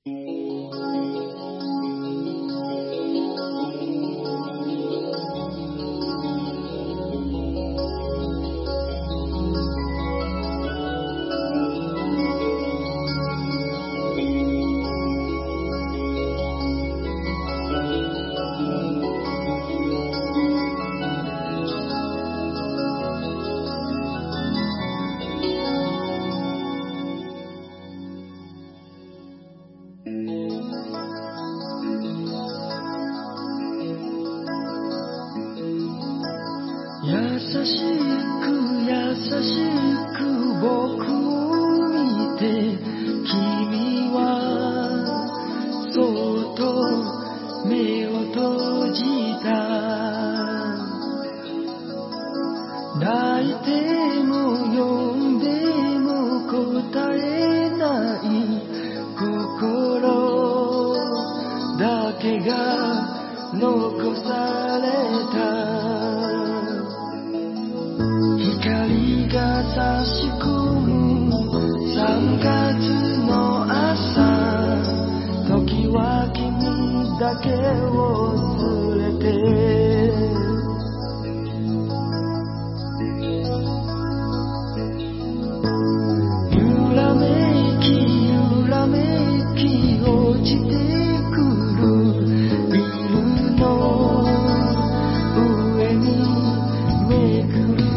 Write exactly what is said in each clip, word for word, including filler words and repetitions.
優しく優しく僕を見て君はそっと目を閉じた。泣いても呼んでも答えない心だけが残された。光が差し込む三月の朝、時は君だけを連れて揺らめき揺らめき落ちてくるビルの上にめくる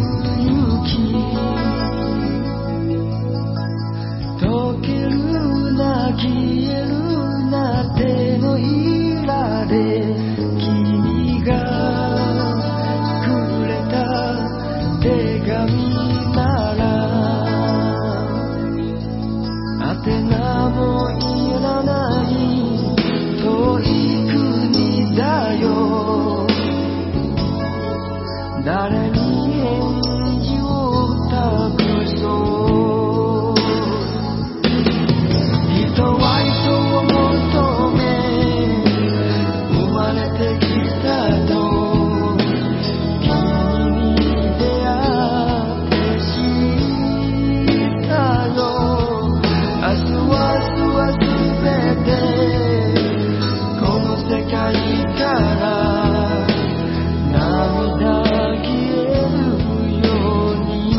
溶けるな消えるな手のひらで君がくれた手紙なら宛名もいらない遠い国だよ。誰に返事を託そう。人は人を求め生まれてきたと君に出会って知ったよ。明日は明日は全てこの世界から涙消えるように。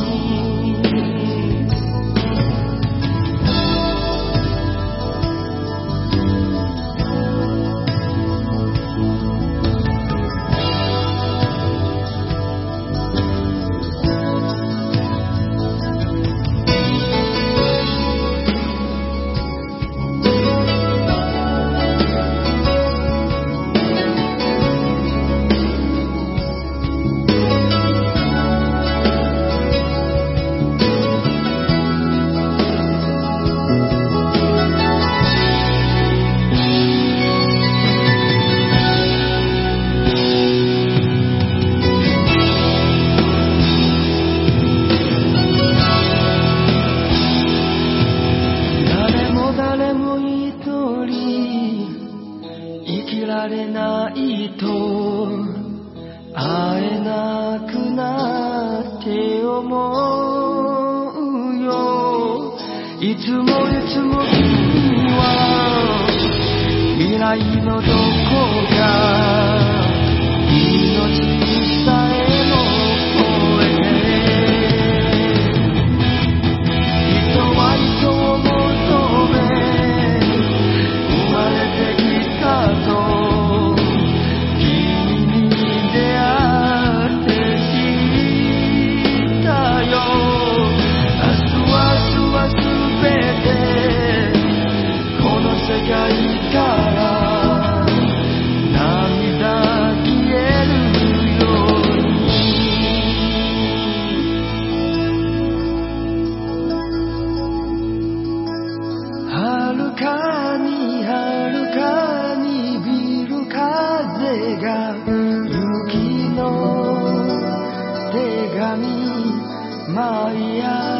誰も一人生きられないと会えなくなって思うよ。いつもいつも君は未来のどこか命さえも超えて人は人を求め生まれてきたと君に出会って知ったよ。明日は明日は全てこの世界から涙消えるように。遥かに遥かにビル風が雪の手紙舞い上